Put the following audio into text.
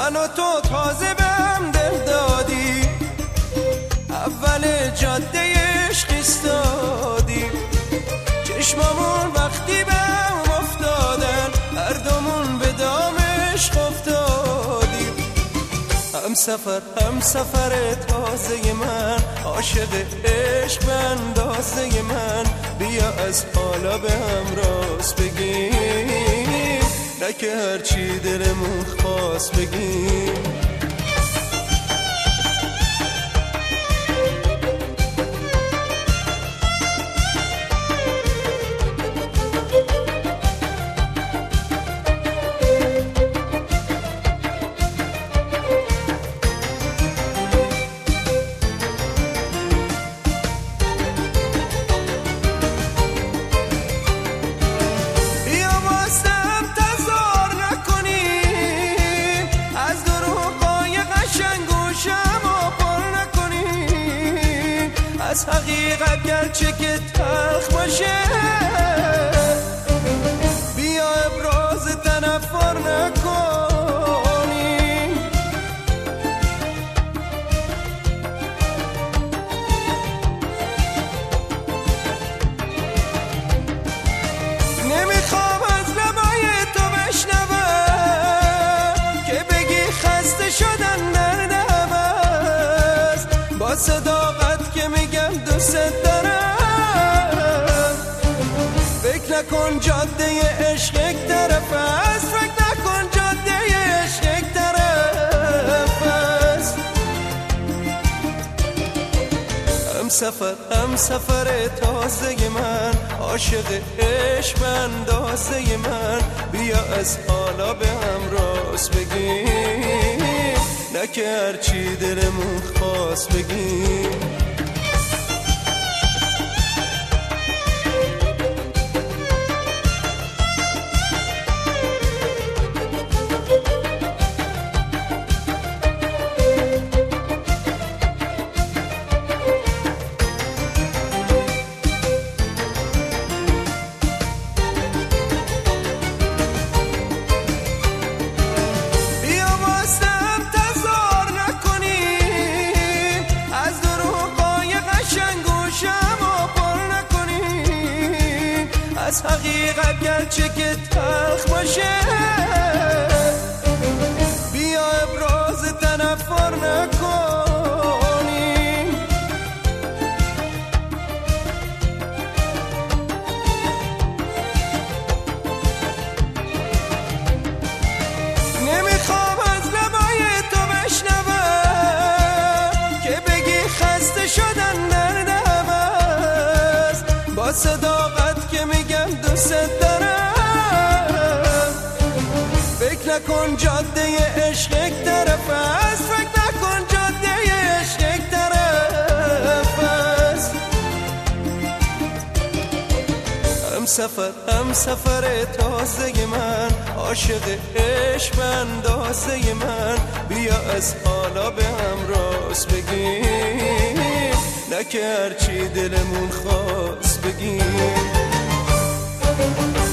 من و تو تازه بهم دل دادی، اول جاده عشق ایستادیم، چشمامون وقتی بهم افتادن هر دومون به دام عشق افتادیم. هم سفر تازه من، عاشق عشق به اندازه من، بیا از حالا به هم راست بگیم، نه که هرچی دلمون خواست بگیم. از حقیقت گرچه که تلخ باشه، بیا ابراز تنفر نکنیم. نمیخوام از لبای تو بشنوم که بگی خسته شدن در نبست، با صداقت که میگم دوست دارم. فکر نکن جاده عشق یک طرف است، فکر نکن جاده عشق یک طرف است. هم سفر تازه من، عاشق عشق به اندازه من، بیا از حالا به هم راست بگیم، نه که هرچی دلمون خواست بگیم. از حقیقت گرچه که تلخ باشه، بیا ابراز تنفر نکنیم. نمیخوام از لبای تو بشنوم که بگی خسته شدن در نبست، با صداقت که میگم دوست دارم. فکر نکن جاده عشق یک طرف است، فکر نکن جاده عشق یک طرف است. هم سفر تازه من، عاشق عشق به اندازه من، بیا از حالا به هم راست بگیم، نه که هرچی دلمون خواست بگیم.